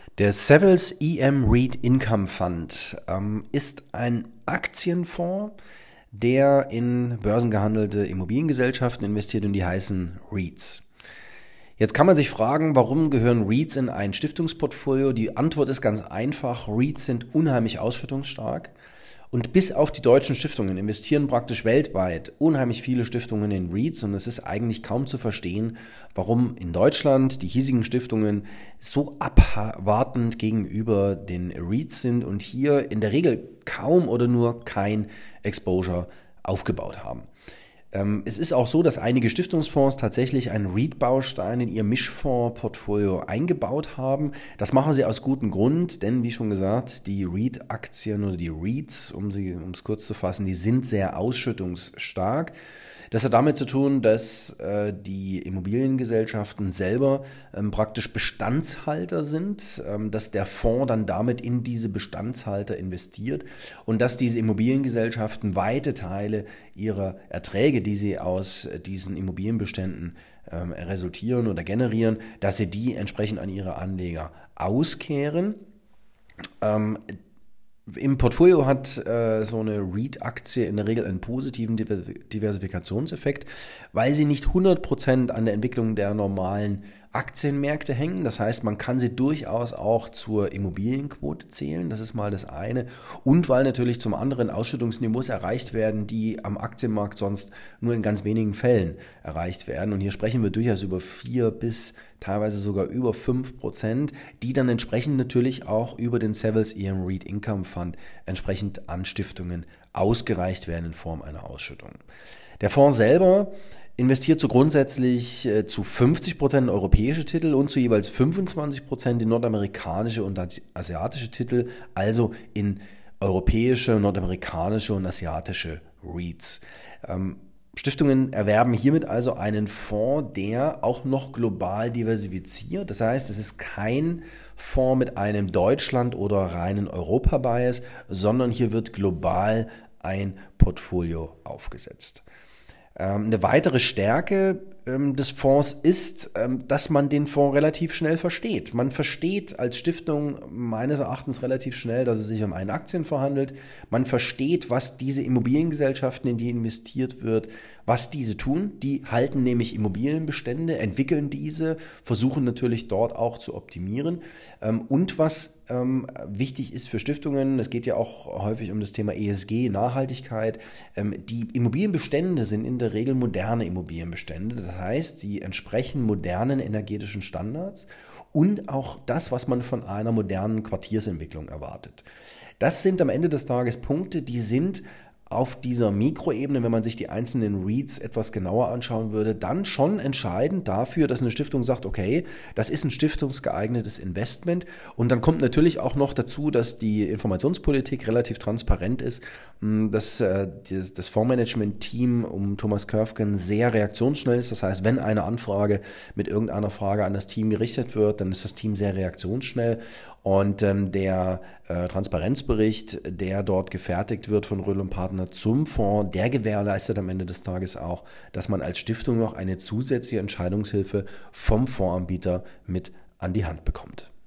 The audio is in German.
Der Savills EM REIT Income Fund ist ein Aktienfonds, der in börsengehandelte Immobiliengesellschaften investiert und die heißen REITs. Jetzt kann man sich fragen, warum gehören REITs in ein Stiftungsportfolio? Die Antwort ist ganz einfach. REITs sind unheimlich ausschüttungsstark. Und bis auf die deutschen Stiftungen investieren praktisch weltweit unheimlich viele Stiftungen in REITs. Und es ist eigentlich kaum zu verstehen, warum in Deutschland die hiesigen Stiftungen so abwartend gegenüber den REITs sind und hier in der Regel kaum oder nur kein Exposure aufgebaut haben. Es ist auch so, dass einige Stiftungsfonds tatsächlich einen REIT-Baustein in ihr Mischfonds-Portfolio eingebaut haben. Das machen sie aus gutem Grund, denn wie schon gesagt, die REIT-Aktien oder die REITs, um es kurz zu fassen, die sind sehr ausschüttungsstark. Das hat damit zu tun, dass die Immobiliengesellschaften selber praktisch Bestandshalter sind, dass der Fonds dann damit in diese Bestandshalter investiert und dass diese Immobiliengesellschaften weite Teile ihrer Erträge, die sie aus diesen Immobilienbeständen resultieren oder generieren, dass sie die entsprechend an ihre Anleger auskehren. Im Portfolio hat so eine REIT-Aktie in der Regel einen positiven Diversifikationseffekt, weil sie nicht 100% an der Entwicklung der normalen Aktienmärkte hängen. Das heißt, man kann sie durchaus auch zur Immobilienquote zählen. Das ist mal das eine. Und weil natürlich zum anderen Ausschüttungsniveaus erreicht werden, die am Aktienmarkt sonst nur in ganz wenigen Fällen erreicht werden. Und hier sprechen wir durchaus über 4 bis teilweise sogar über 5%, die dann entsprechend natürlich auch über den Savills EM REIT Income Fund entsprechend an Stiftungen ausgereicht werden in Form einer Ausschüttung. Der Fonds selber investiert so grundsätzlich zu 50% in europäische Titel und zu jeweils 25% in nordamerikanische und asiatische Titel, also in europäische, nordamerikanische und asiatische REITs. Stiftungen erwerben hiermit also einen Fonds, der auch noch global diversifiziert. Das heißt, es ist kein Fonds mit einem Deutschland- oder reinen Europa-Bias, sondern hier wird global ein Portfolio aufgesetzt. Eine weitere Stärke des Fonds ist, dass man den Fonds relativ schnell versteht. Man versteht als Stiftung meines Erachtens relativ schnell, dass es sich um einen Aktienfonds handelt. Man versteht, was diese Immobiliengesellschaften, in die investiert wird, was diese tun. Die halten nämlich Immobilienbestände, entwickeln diese, versuchen natürlich dort auch zu optimieren. Und was wichtig ist für Stiftungen, es geht ja auch häufig um das Thema ESG, Nachhaltigkeit. Die Immobilienbestände sind in der Regel moderne Immobilienbestände. Das heißt, sie entsprechen modernen energetischen Standards und auch das, was man von einer modernen Quartiersentwicklung erwartet. Das sind am Ende des Tages Punkte, die sind auf dieser Mikroebene, wenn man sich die einzelnen REITs etwas genauer anschauen würde, dann schon entscheidend dafür, dass eine Stiftung sagt, okay, das ist ein stiftungsgeeignetes Investment. Und dann kommt natürlich auch noch dazu, dass die Informationspolitik relativ transparent ist, dass das Fondsmanagement-Team um Thomas Körfgen sehr reaktionsschnell ist. Das heißt, wenn eine Anfrage mit irgendeiner Frage an das Team gerichtet wird, dann ist das Team sehr reaktionsschnell. Und der Transparenzbericht, der dort gefertigt wird von Rödl & Partner zum Fonds, der gewährleistet am Ende des Tages auch, dass man als Stiftung noch eine zusätzliche Entscheidungshilfe vom Fondsanbieter mit an die Hand bekommt.